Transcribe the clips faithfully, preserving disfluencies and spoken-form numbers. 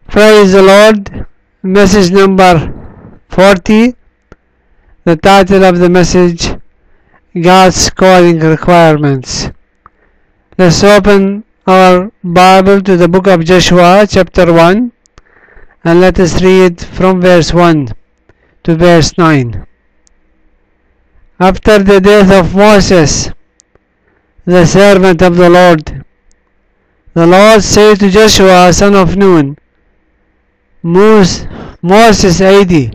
Praise the Lord. Message number forty. The title of the message, God's Calling Requirements. Let's open our Bible to the book of Joshua chapter one and let us read from verse one to verse nine. After the death of Moses, the servant of the Lord, the Lord said to Joshua son of Nun, Moses eighty.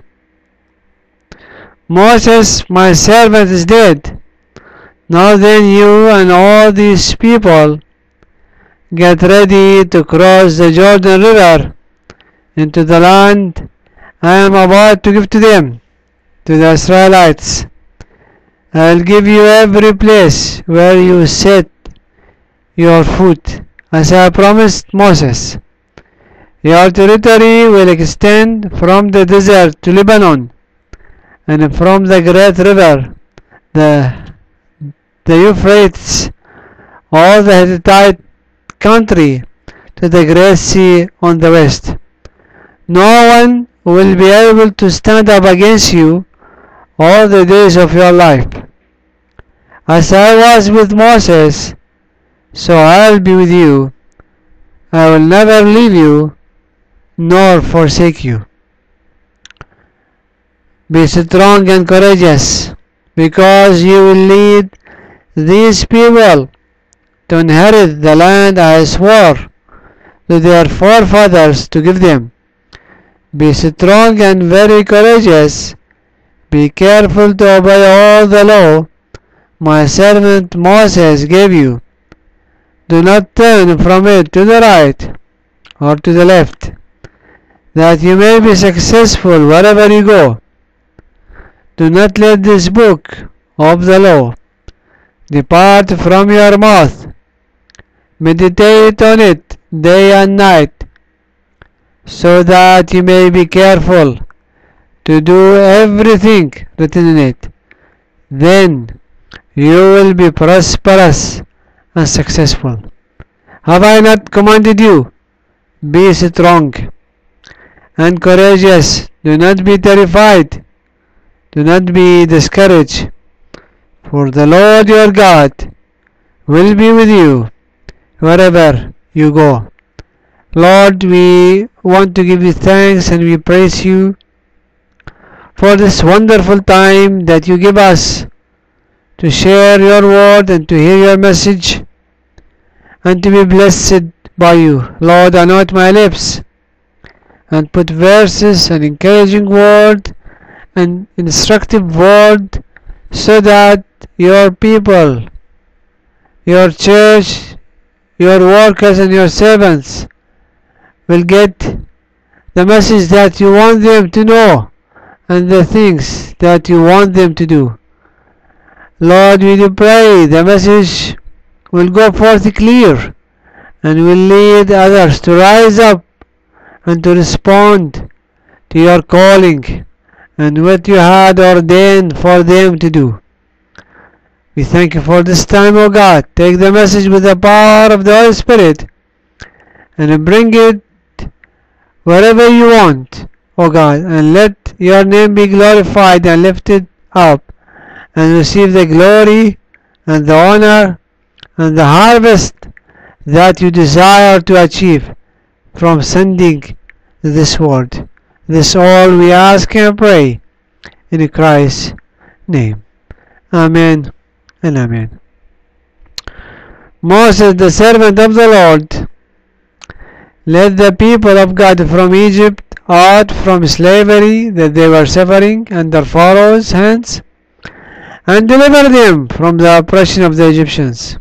Moses, my servant, is dead. Now then you and all these people get ready to cross the Jordan River into the land I am about to give to them, to the Israelites. I will give you every place where you set your foot, as I promised Moses. Your territory will extend from the desert to Lebanon, and from the great river, the, the Euphrates, all the Hittite country, to the great sea on the west. No one will be able to stand up against you all the days of your life. As I was with Moses, so I will be with you. I will never leave you nor forsake you. Be strong and courageous, because you will lead these people to inherit the land I swore to their forefathers to give them. Be strong and very courageous. Be careful to obey all the law my servant Moses gave you. Do not turn from it to the right or to the left, that you may be successful wherever you go. Do not let this book of the law depart from your mouth. Meditate on it day and night, so that you may be careful to do everything written in it. Then you will be prosperous and successful. Have I not commanded you? Be strong and courageous. Do not be terrified. Do not be discouraged, for the Lord your God will be with you wherever you go. Lord, we want to give you thanks and we praise you for this wonderful time that you give us to share your word and to hear your message and to be blessed by you. Lord, anoint my lips and put verses and encouraging word and instructive word, so that your people, your church, your workers and your servants will get the message that you want them to know and the things that you want them to do. Lord, we do pray the message will go forth clear and will lead others to rise up and to respond to your calling and what you had ordained for them to do. We thank you for this time, O God. Take the message with the power of the Holy Spirit and bring it wherever you want, O God, and let your name be glorified and lifted up, and receive the glory and the honor and the harvest that you desire to achieve from sending this word. This all we ask and pray in Christ's name. Amen and amen. Moses, the servant of the Lord, led the people of God from Egypt out from slavery that they were suffering under Pharaoh's hands, and delivered them from the oppression of the Egyptians.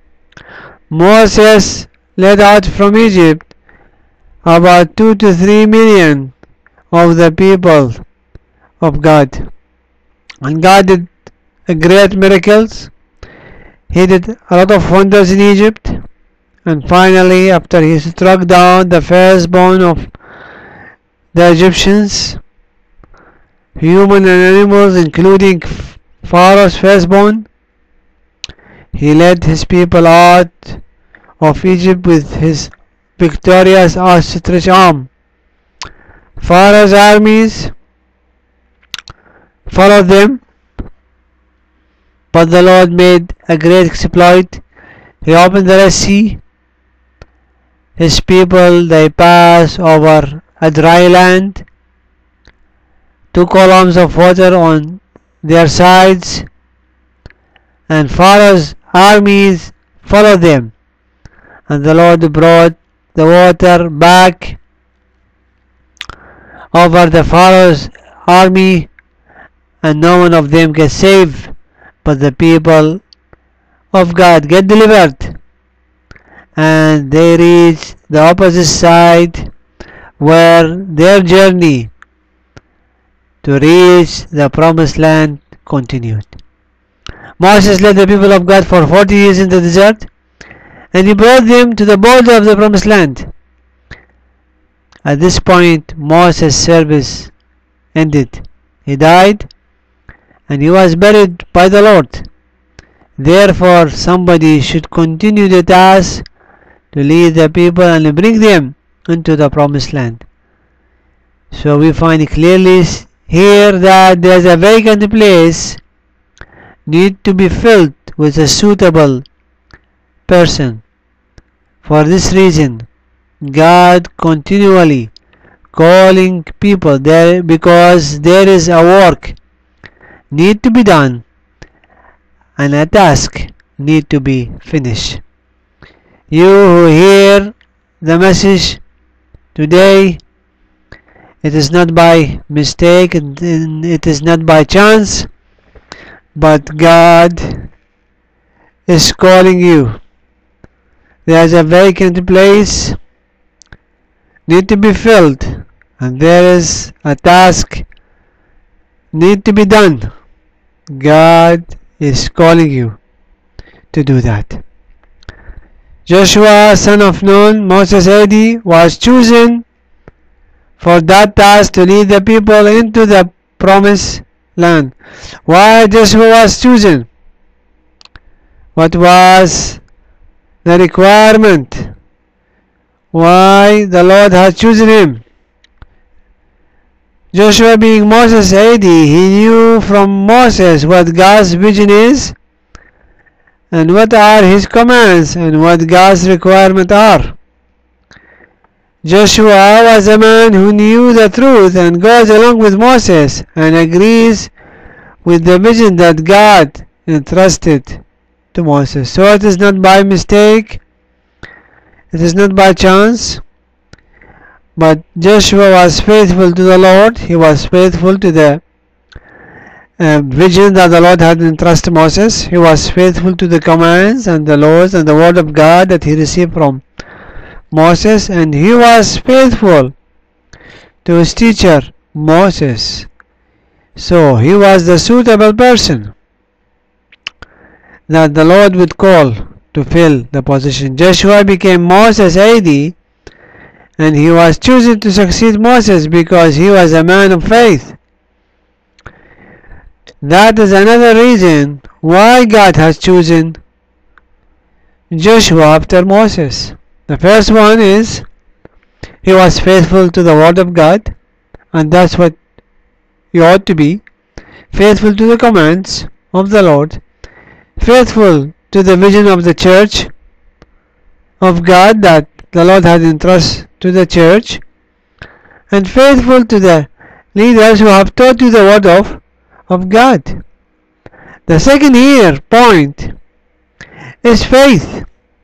Moses led out from Egypt about two to three million of the people of God, and God did great miracles. He did a lot of wonders in Egypt, and finally, after he struck down the firstborn of the Egyptians, human and animals, including Pharaoh's firstborn, he led his people out of Egypt with his victorious outstretched arm Pharaoh's armies followed them, but the Lord made a great exploit. He opened the Red Sea. His people, they passed over a dry land, two columns of water on their sides, and Pharaoh's armies followed them. And the Lord brought the water back over the Pharaoh's army, and no one of them gets saved, but the people of God get delivered, and they reach the opposite side where their journey to reach the promised land continued. Moses led the people of God for forty years in the desert, and he brought them to the border of the promised land. At this point, Moses' service ended. He died, and he was buried by the Lord. Therefore, somebody should continue the task to lead the people and bring them into the promised land. So we find clearly here that there is a vacant place need to be filled with a suitable person. For this reason, God continually calling people there, because there is a work need to be done and a task need to be finished. You who hear the message today, it is not by mistake, it is not by chance, but God is calling you. There is a vacant place need to be filled, and there is a task need to be done. God is calling you to do that. Joshua, son of Nun, Moses' aide, was chosen for that task to lead the people into the promised land. Why Joshua was chosen? What was the requirement? Why the Lord had chosen him? Joshua, being Moses' aide, he knew from Moses what God's vision is, and what are his commands, and what God's requirements are. Joshua was a man who knew the truth and goes along with Moses and agrees with the vision that God entrusted to Moses. So it is not by mistake, it is not by chance, but Joshua was faithful to the Lord. He was faithful to the uh, vision that the Lord had entrusted Moses. He was faithful to the commands and the laws and the word of God that he received from Moses, and he was faithful to his teacher Moses. So he was the suitable person that the Lord would call to fill the position. Joshua became Moses' aide, and he was chosen to succeed Moses because he was a man of faith. That is another reason why God has chosen Joshua after Moses. The first one is he was faithful to the word of God, and that's what you ought to be. Faithful to the commands of the Lord, faithful to the vision of the church of God that the Lord had entrusted to the church, and faithful to the leaders who have taught you the word of, of God. The second here point is faith.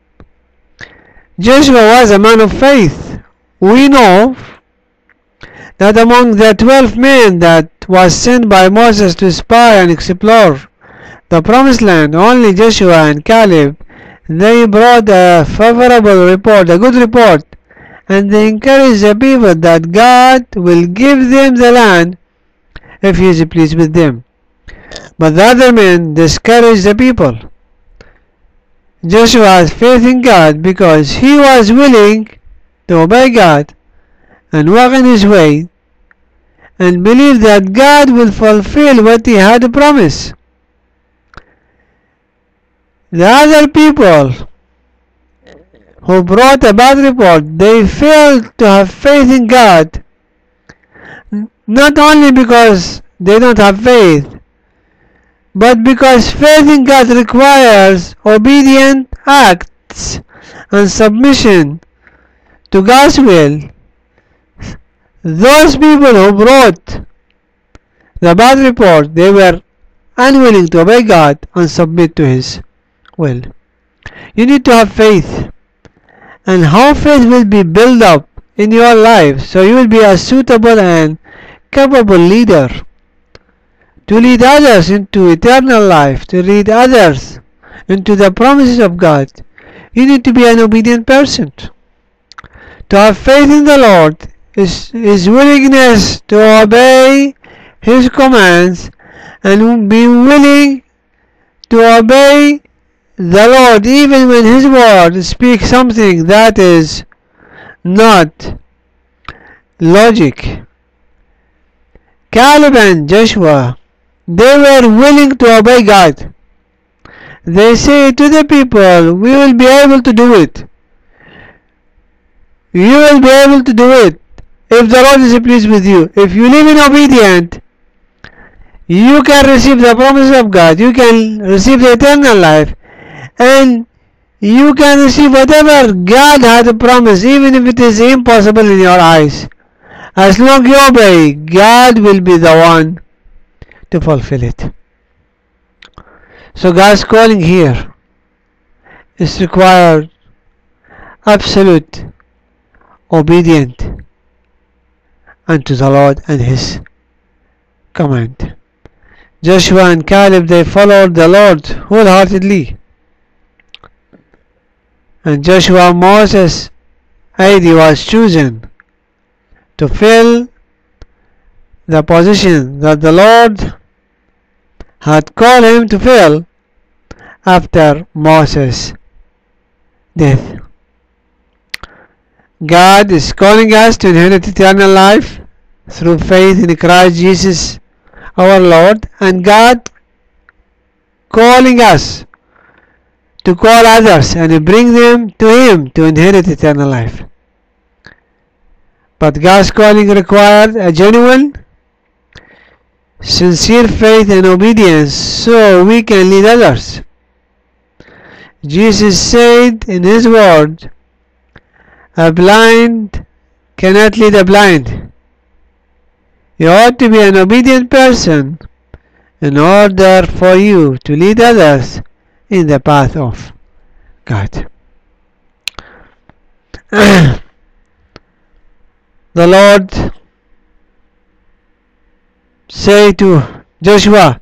Joshua was a man of faith. We know that among the twelve men that was sent by Moses to spy and explore the promised land, only Joshua and Caleb, they brought a favorable report, a good report, and they encouraged the people that God will give them the land if he is pleased with them. But the other men discouraged the people. Joshua had faith in God because he was willing to obey God and walk in his way and believe that God will fulfill what he had promised. The other people who brought a bad report, they failed to have faith in God not only because they don't have faith, but because faith in God requires obedient acts and submission to God's will. Those people who brought the bad report, they were unwilling to obey God and submit to His will. You need to have faith, and how faith will be built up in your life so you will be a suitable and capable leader to lead others into eternal life, to lead others into the promises of God. You need to be an obedient person. To have faith in the Lord is His willingness to obey His commands and be willing to obey the Lord even when His word speaks something that is not logic. Caleb and Joshua, they were willing to obey God. They say to the people, we will be able to do it. You will be able to do it if the Lord is pleased with you. If you live in obedience, you can receive the promises of God. You can receive the eternal life. And you can receive whatever God had promised, even if it is impossible in your eyes. As long as you obey, God will be the one to fulfill it. So God's calling here is required absolute obedience unto the Lord and His command. Joshua and Caleb, they followed the Lord wholeheartedly. And Joshua, Moses, he was chosen to fill the position that the Lord had called him to fill after Moses' death. God is calling us to inherit eternal life through faith in Christ Jesus our Lord, and God calling us to call others and bring them to Him to inherit eternal life. But God's calling required a genuine, sincere faith and obedience so we can lead others. Jesus said in His word, a blind cannot lead a blind. You ought to be an obedient person in order for you to lead others in the path of God. The Lord say to Joshua,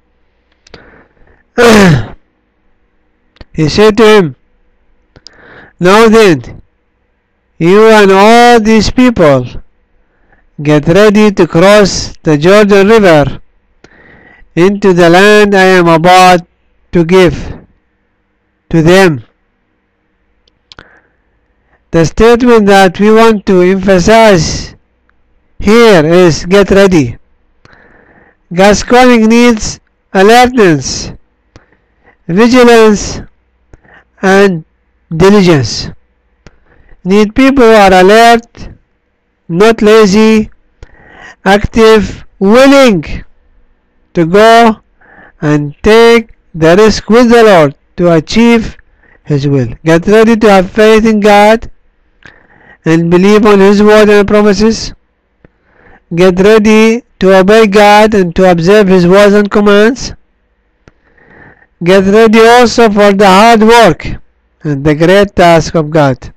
He said to him, now then, you and all these people get ready to cross the Jordan River into the land I am about to give to them. The statement that we want to emphasize here is get ready. God's calling needs alertness, vigilance, and diligence. Need people who are alert, not lazy, active, willing to go and take the risk with the Lord to achieve His will. Get ready to have faith in God and believe on His word and promises. Get ready to obey God and to observe His words and commands. Get ready also for the hard work and the great task of God.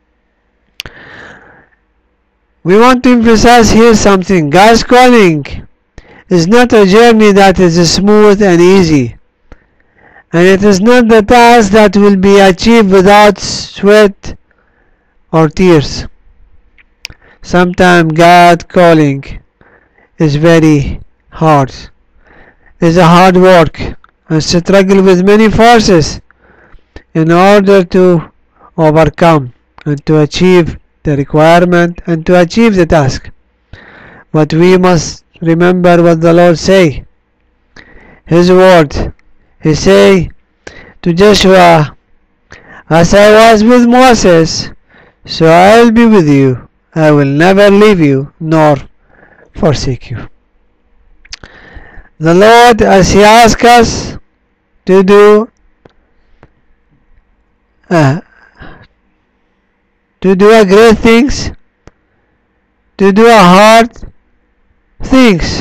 We want to emphasize here something. God's calling is not a journey that is smooth and easy. And it is not the task that will be achieved without sweat or tears. Sometimes God's calling is very hard. It's a hard work and struggle with many forces in order to overcome and to achieve the requirement and to achieve the task. But we must remember what the Lord say. His word. He say to Joshua, as I was with Moses, so I will be with you. I will never leave you nor forsake you. The Lord, as He asks us to do uh, to do a great things, to do a hard things,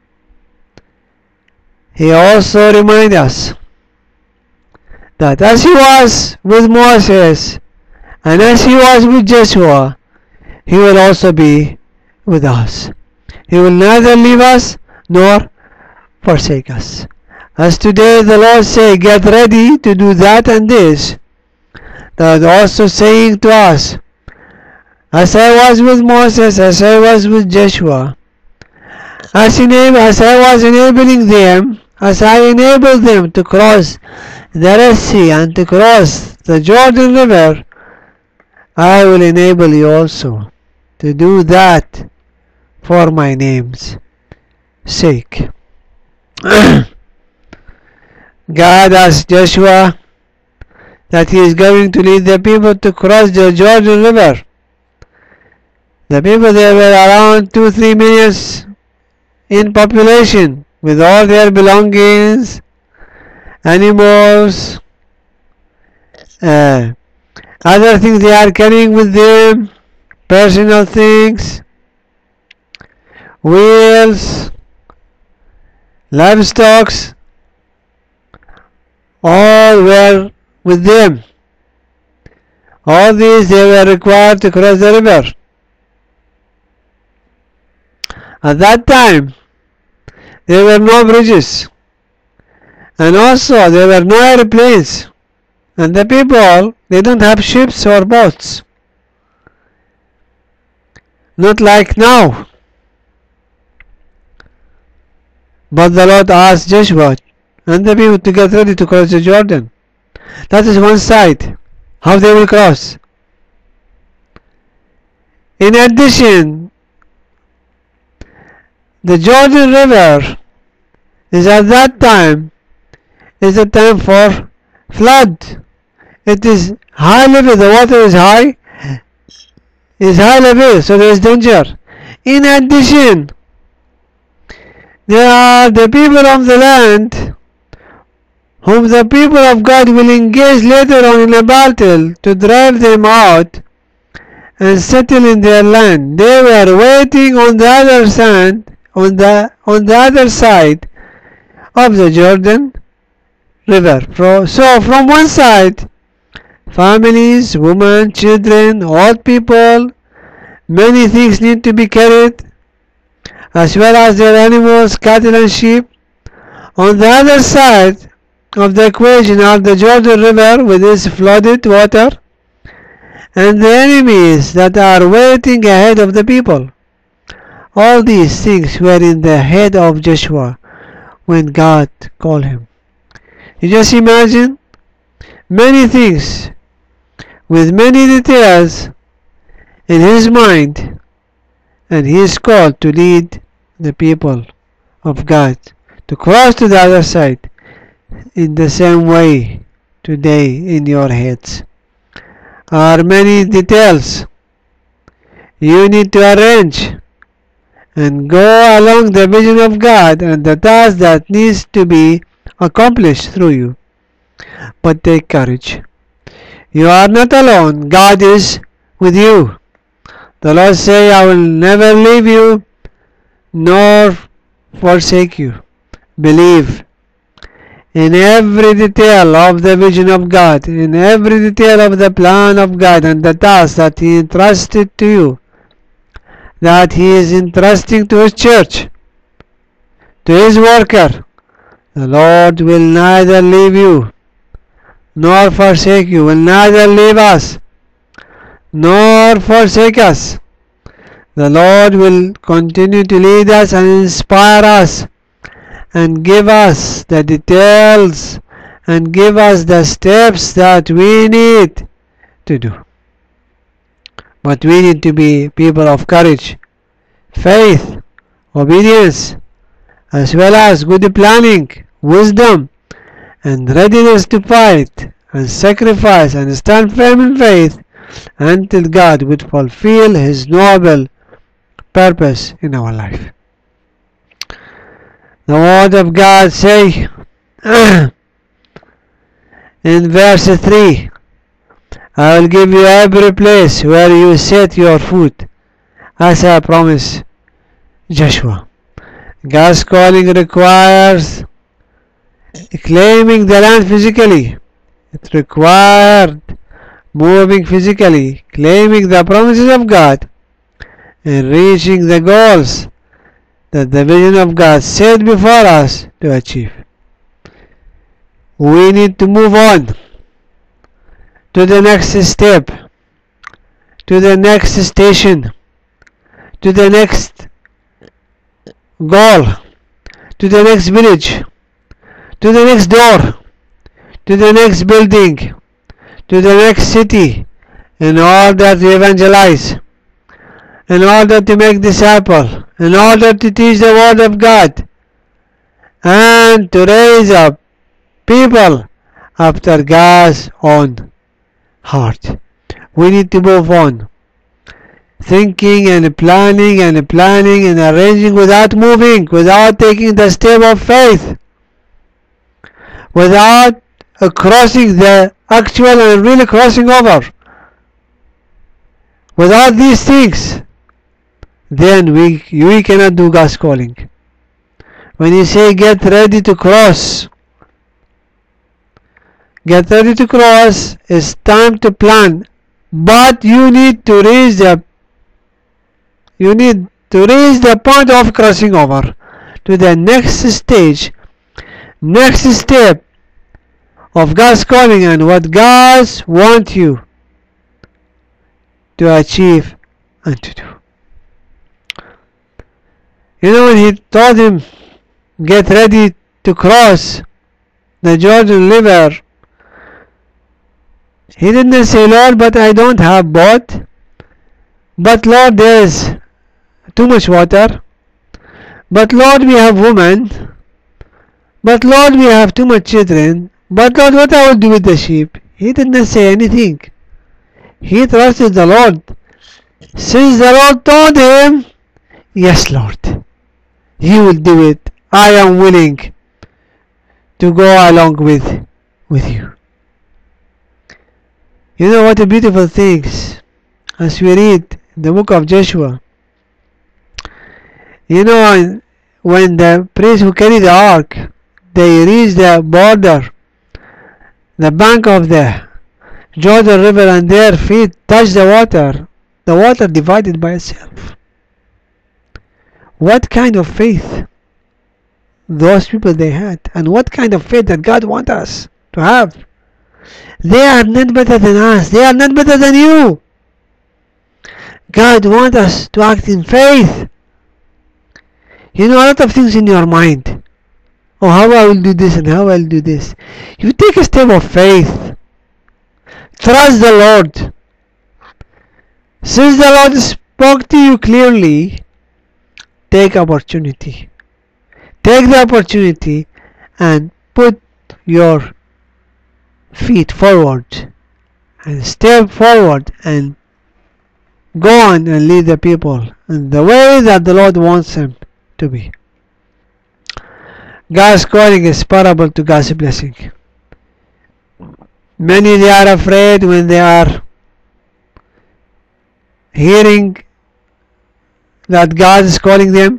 He also reminds us that as He was with Moses and as He was with Joshua, He will also be with us. He will neither leave us nor forsake us. As today the Lord say, get ready to do that and this, that also saying to us, as I was with Moses, as I was with Joshua, as, enable, as I was enabling them, as I enabled them to cross the Red Sea and to cross the Jordan River, I will enable you also to do that for my name's sake. God asked Joshua that he is going to lead the people to cross the Jordan River. The people there were around two, three millions in population, with all their belongings, animals, uh, other things they are carrying with them, personal things, wheels, livestock, all were with them. All these they were required to cross the river. At that time, there were no bridges, and also there were no airplanes, and the people, they don't have ships or boats. Not like now. But the Lord asked Joshua and the people to get ready to cross the Jordan. That is one side, how they will cross. In addition, the Jordan River is at that time is a time for flood. It is high level, the water is high, is high level, so there is danger. In addition, there are the people of the land whom the people of God will engage later on in a battle to drive them out and settle in their land. They were waiting on the other side, on the on the other side of the Jordan River. So from one side, families, women, children, old people, many things need to be carried, as well as their animals, cattle and sheep. On the other side of the equation are the Jordan River with its flooded water, and the enemies that are waiting ahead of the people. All these things were in the head of Joshua when God called him. You just imagine many things with many details in his mind, and he is called to lead the people of God to cross to the other side in the same way today in your heads. Are many details you need to arrange and go along the vision of God and the task that needs to be accomplished through you. But take courage. You are not alone. God is with you. The Lord say, I will never leave you nor forsake you. Believe in every detail of the vision of God, in every detail of the plan of God and the task that He entrusted to you, that He is entrusting to His church, to His worker. The Lord will neither leave you nor forsake you, will neither leave us nor forsake us. The Lord will continue to lead us and inspire us and give us the details and give us the steps that we need to do. But we need to be people of courage, faith, obedience, as well as good planning, wisdom, and readiness to fight and sacrifice and stand firm in faith until God would fulfill His noble purpose in our life. The word of God say in verse three, I will give you every place where you set your foot, as I promised Joshua. God's calling requires claiming the land physically. It required moving physically, claiming the promises of God, and reaching the goals that the vision of God set before us to achieve. We need to move on to the next step, to the next station, to the next goal, to the next village, to the next door, to the next building, to the next city, in order to evangelize, in order to make disciples, in order to teach the word of God, and to raise up people after God's own heart. We need to move on. Thinking and planning and planning and arranging without moving, without taking the step of faith, without uh, crossing the actual and really crossing over. Without these things, then we, we cannot do God's calling. When you say get ready to cross, get ready to cross, it's time to plan. But you need to reach the you need to reach the point of crossing over to the next stage, next step of God's calling and what God wants you to achieve and to do. You know, when he told him, get ready to cross the Jordan River, he didn't say, Lord, but I don't have boat. But Lord, there is too much water. But Lord, we have women. But Lord, we have too much children. But Lord, what I will do with the sheep? He didn't say anything. He trusted the Lord. Since the Lord told him, yes, Lord, you will do it. I am willing to go along with, with you. You know what a beautiful things as we read the book of Joshua. You know, when the priests who carry the ark, they reach the border, the bank of the Jordan River, and their feet touch the water, the water divided by itself. What kind of faith those people they had, and what kind of faith that God wants us to have. They are not better than us. They are not better than you. God wants us to act in faith. You know, a lot of things in your mind. Oh, how I will do this and how I will do this. You take a step of faith. Trust the Lord. Since the Lord spoke to you clearly, take opportunity. Take the opportunity and put your feet forward and step forward and go on and lead the people in the way that the Lord wants them to be. God's calling is parable to God's blessing. Many they are afraid when they are hearing that God is calling them.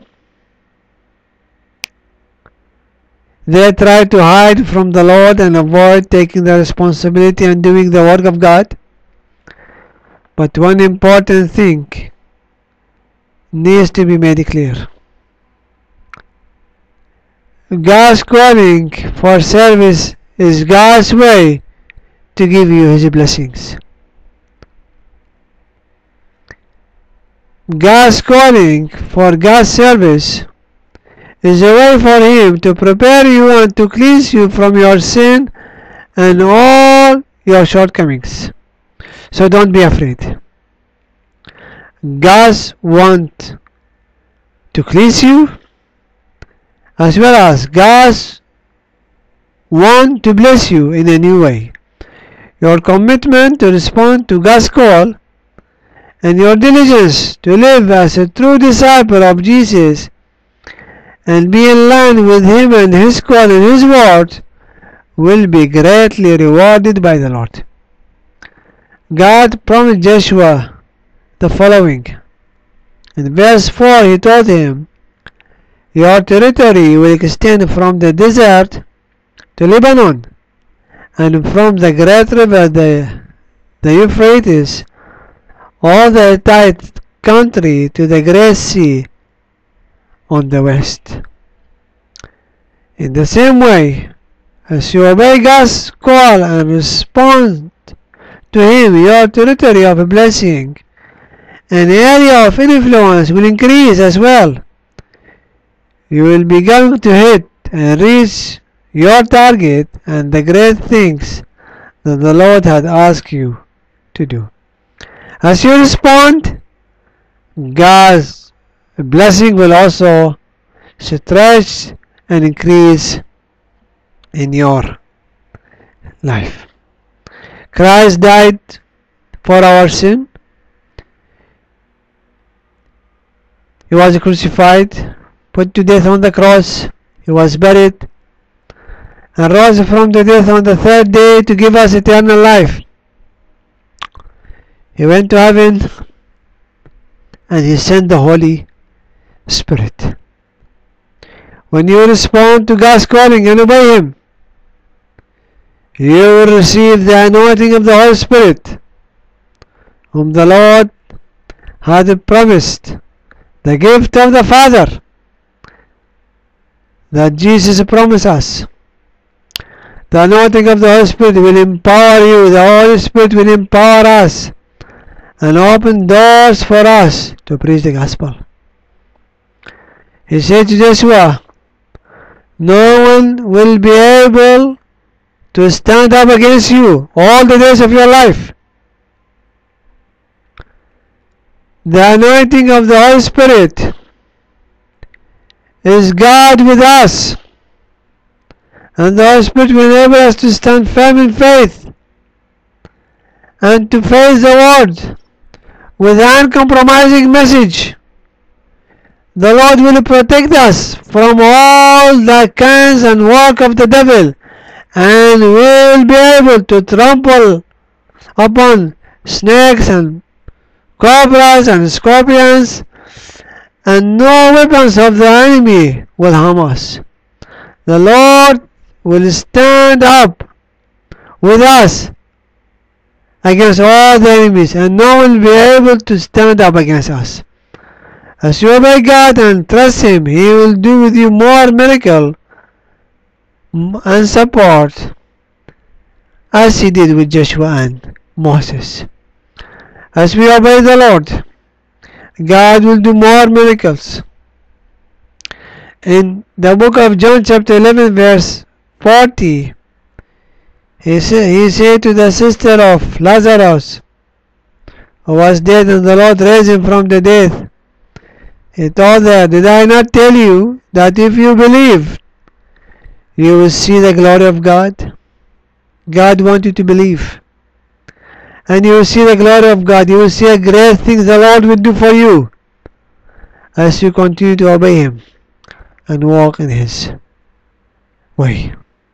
They try to hide from the Lord and avoid taking the responsibility and doing the work of God. But one important thing needs to be made clear. God's calling for service is God's way to give you His blessings. God's calling for God's service is a way for Him to prepare you and to cleanse you from your sin and all your shortcomings. So don't be afraid. God wants to cleanse you, as well as God wants to bless you in a new way. Your commitment to respond to God's call and your diligence to live as a true disciple of Jesus and be in line with Him and His call and His word, will be greatly rewarded by the Lord. God promised Joshua the following. In verse four, He told him, "Your territory will extend from the desert to Lebanon, and from the great river, the, the Euphrates, all the Hittite country to the great sea on the west." In the same way, as you obey God's call and respond to Him, your territory of blessing and area of influence will increase as well. You will begin to hit and reach your target and the great things that the Lord had asked you to do. As you respond, God's blessing will also stretch and increase in your life. Christ died for our sin. He was crucified, put to death on the cross. He was buried and rose from the death on the third day to give us eternal life. He went to heaven and He sent the Holy Spirit. When you respond to God's calling and obey Him, you will receive the anointing of the Holy Spirit, whom the Lord had promised, the gift of the Father that Jesus promised us. The anointing of the Holy Spirit will empower you. The Holy Spirit will empower us and open doors for us to preach the gospel. He said to Joshua, "No one will be able to stand up against you all the days of your life." The anointing of the Holy Spirit is God with us, and the Holy Spirit will enable us to stand firm in faith and to face the Word with an uncompromising message. The Lord will protect us from all the kinds and work of the devil, and will be able to trample upon snakes and cobras and scorpions, and no weapons of the enemy will harm us. The Lord will stand up with us against all the enemies, and no one will be able to stand up against us. As you obey God and trust Him, He will do with you more miracle and support as He did with Joshua and Moses. As we obey the Lord, God will do more miracles. In the book of John chapter eleven verse forty, he, say, he said to the sister of Lazarus, who was dead, and the Lord raised him from the dead, He told her, "Did I not tell you that if you believe, you will see the glory of God?" God wants you to believe, and you will see the glory of God. You will see a great things the Lord will do for you as you continue to obey Him and walk in His way.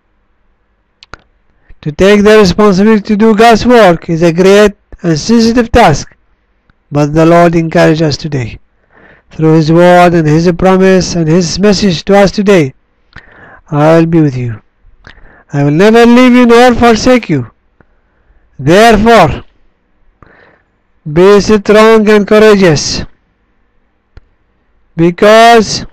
To take the responsibility to do God's work is a great and sensitive task, but the Lord encourages us today through His word and His promise and His message to us today. "I will be with you. I will never leave you nor forsake you. Therefore, be strong and courageous, because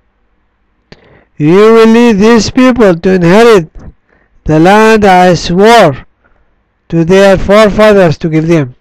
you will lead these people to inherit the land I swore to their forefathers to give them."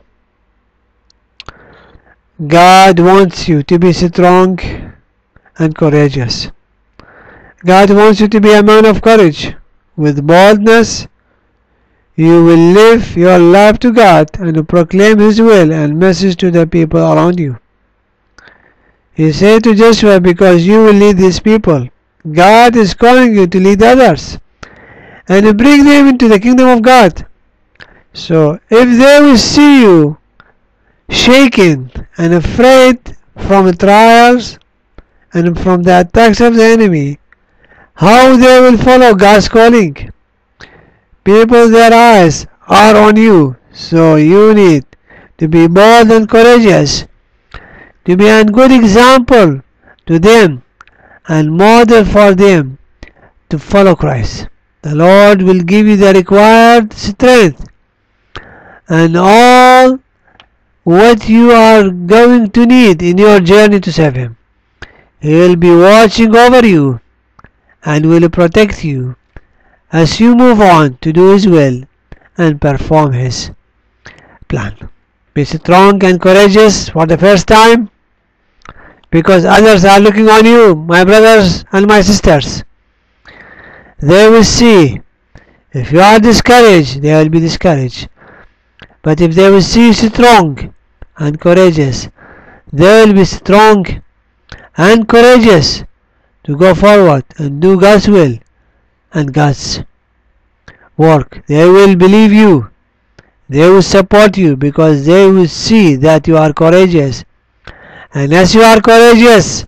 God wants you to be strong and courageous. God wants you to be a man of courage. With boldness, you will live your life to God and proclaim His will and message to the people around you. He said to Joshua, "Because you will lead these people, God is calling you to lead others and bring them into the kingdom of God. So if they will see you shaken and afraid from trials and from the attacks of the enemy, how they will follow God's calling. People, their eyes are on you, so you need to be bold and courageous, to be a good example to them and model for them to follow Christ. The Lord will give you the required strength and all what you are going to need in your journey to serve Him. He will be watching over you and will protect you as you move on to do His will and perform His plan. Be strong and courageous for the first time, because others are looking on you, my brothers and my sisters. They will see. If you are discouraged, they will be discouraged. But if they will see you strong and courageous, they will be strong and courageous to go forward and do God's will and God's work. They will believe you. They will support you because they will see that you are courageous. And as you are courageous,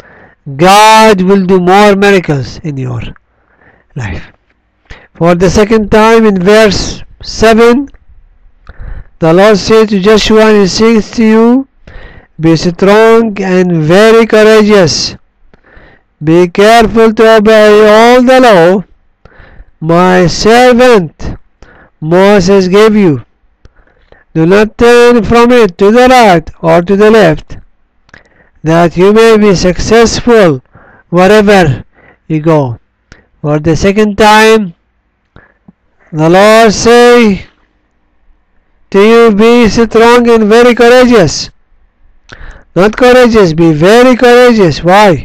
God will do more miracles in your life. For the second time in verse seven, the Lord said to Joshua, and He says to you, be strong and very courageous. Be careful to obey all the law my servant Moses gave you. Do not turn from it to the right or to the left, that you may be successful wherever you go. For the second time, the Lord say to you, be strong and very courageous. Not courageous, be very courageous. Why?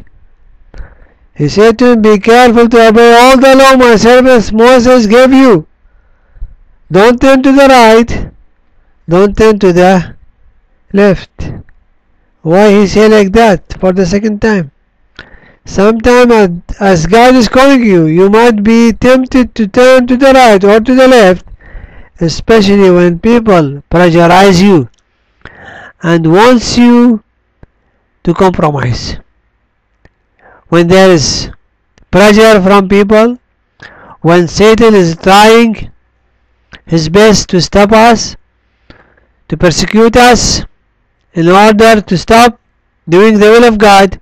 He said to him, be careful to obey all the law my servant Moses gave you. Don't turn to the right, don't turn to the left. Why he say like that for the second time? Sometimes as God is calling you, you might be tempted to turn to the right or to the left, especially when people pressurize you and wants you to compromise. When there is pressure from people, when Satan is trying his best to stop us, to persecute us, in order to stop doing the will of God,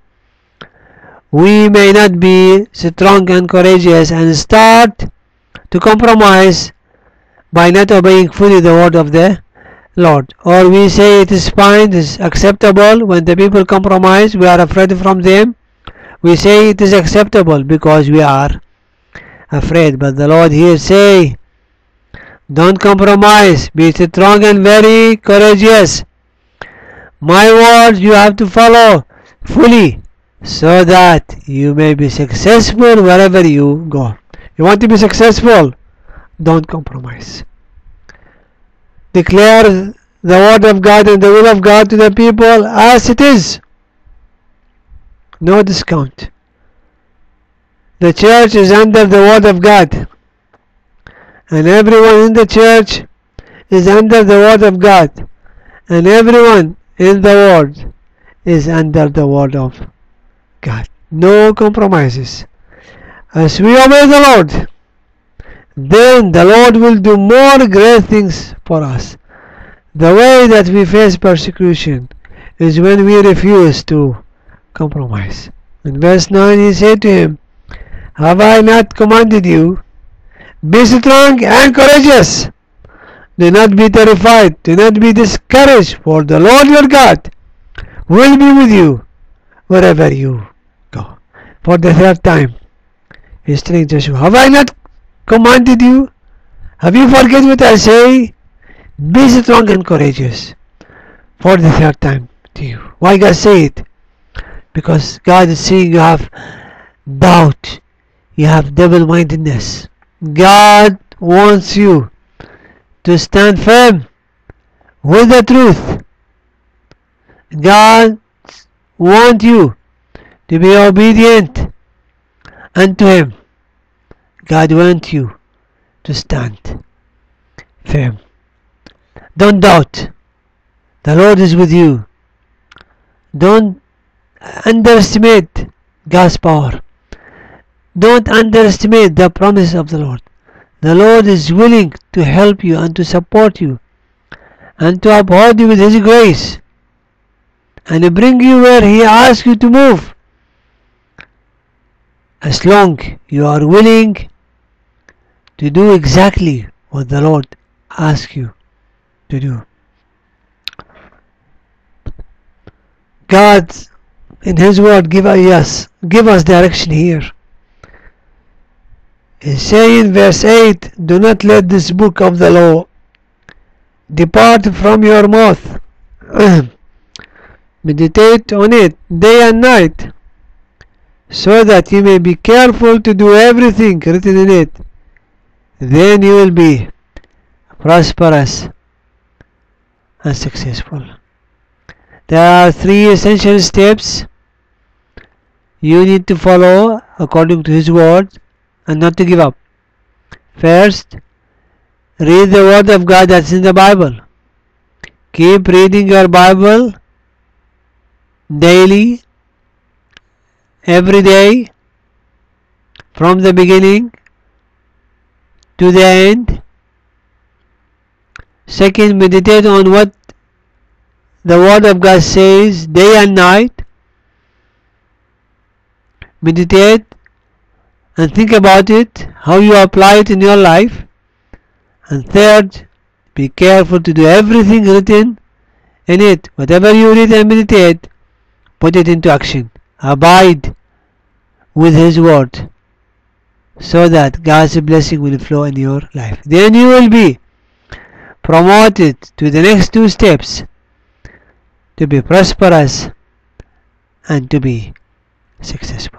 we may not be strong and courageous and start to compromise by not obeying fully the word of the Lord. Or we say it is fine, it is acceptable. When the people compromise, we are afraid from them. We say it is acceptable because we are afraid. But the Lord here say, don't compromise, be strong and very courageous. My words you have to follow fully, so that you may be successful wherever you go. You want to be successful? Don't compromise. Declare the word of God and the will of God to the people as it is. No discount. The church is under the word of God, and everyone in the church is under the word of God, and everyone in the world is under the word of God. No compromises. As we obey the Lord, then the Lord will do more great things for us. The way that we face persecution is when we refuse to compromise. In verse nine he said to him, have I not commanded you? Be strong and courageous. Do not be terrified. Do not be discouraged, for the Lord your God will be with you wherever you go. For the third time, he's telling Joshua, have I not commanded you? Have you forgotten what I say? Be strong and courageous. For the third time to you. Why God say it? Because God is seeing you have doubt. You have double-mindedness. God wants you to stand firm with the truth. God wants you to be obedient unto Him. God wants you to stand firm. Don't doubt. The Lord is with you. Don't underestimate God's power. Don't underestimate the promise of the Lord. The Lord is willing to help you and to support you and to uphold you with His grace and to bring you where He asks you to move, as long you are willing to do exactly what the Lord asks you to do. God in His word give us give us direction here. He say in verse eight, do not let this book of the law depart from your mouth. Meditate on it day and night, so that you may be careful to do everything written in it. Then you will be prosperous and successful. There are three essential steps you need to follow according to His word and not to give up. First, read the word of God that's in the Bible. Keep reading your Bible daily, every day, from the beginning to the end. Second, meditate on what the word of God says day and night. Meditate and think about it, how you apply it in your life. And third, be careful to do everything written in it. Whatever you read and meditate, put it into action. Abide with His word, so that God's blessing will flow in your life. Then you will be promoted to the next two steps, to be prosperous and to be successful.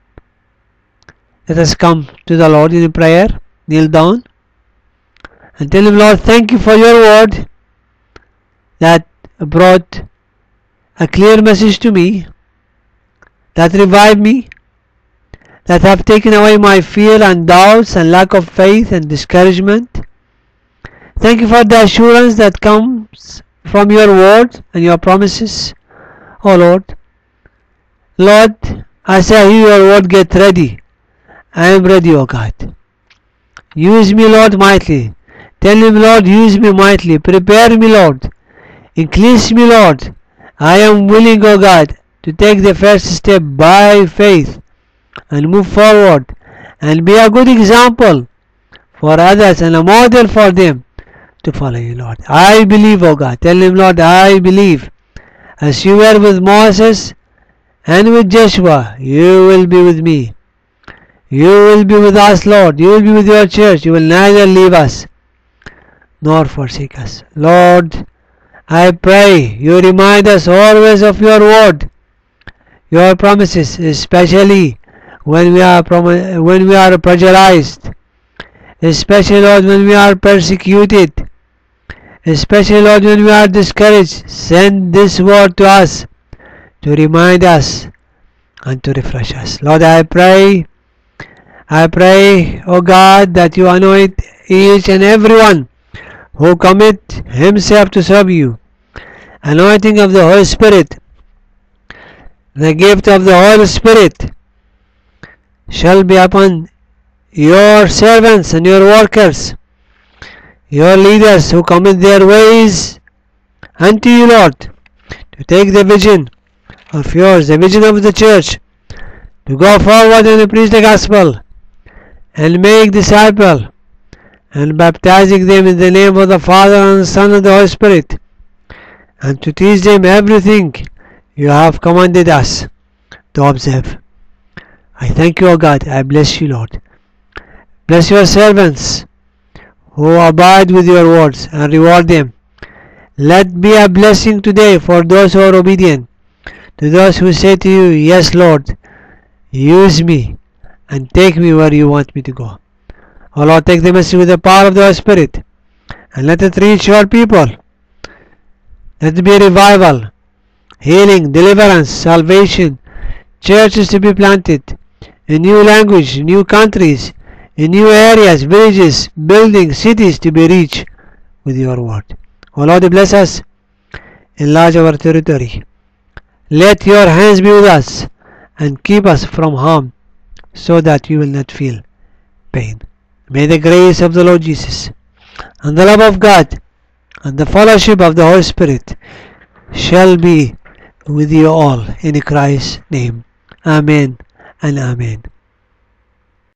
Let us come to the Lord in prayer. Kneel down and tell Him, Lord, thank you for your word that brought a clear message to me, that revived me, that have taken away my fear and doubts and lack of faith and discouragement. Thank you for the assurance that comes from your word and your promises, oh Lord. Lord, as I hear your word, get ready. I am ready, oh God. Use me, Lord, mightily. Tell Him, Lord, use me mightily. Prepare me, Lord. Increase me, Lord. I am willing, oh God, to take the first step by faith and move forward and be a good example for others and a model for them to follow you, Lord. I believe, oh God. Tell Him, Lord, I believe. As you were with Moses and with Joshua, you will be with me. You will be with us, Lord. You will be with your church. You will neither leave us nor forsake us. Lord, I pray you remind us always of your word, your promises, especially when we are prom- when we are pressurized, especially, Lord, when we are persecuted, especially, Lord, when we are discouraged. Send this word to us to remind us and to refresh us. Lord, I pray, I pray, O God, that you anoint each and everyone who commit himself to serve you. Anointing of the Holy Spirit, the gift of the Holy Spirit shall be upon your servants and your workers, your leaders who commit their ways unto you, Lord, to take the vision of yours, the vision of the church, to go forward and to preach the gospel and make disciples and baptizing them in the name of the Father and the Son and the Holy Spirit, and to teach them everything you have commanded us to observe. I thank you, O God. I bless you, Lord. Bless your servants who abide with your words and reward them. Let be a blessing today for those who are obedient, to those who say to you, yes, Lord, use me and take me where you want me to go. O Lord, take the message with the power of the Holy Spirit and let it reach your people. Let it be revival, healing, deliverance, salvation, churches to be planted in new language, new countries, in new areas, villages, buildings, cities to be reached with your word. O Lord, bless us, enlarge our territory. Let your hands be with us and keep us from harm, so that we will not feel pain. May the grace of the Lord Jesus and the love of God and the fellowship of the Holy Spirit shall be with you all in Christ's name. Amen and amen.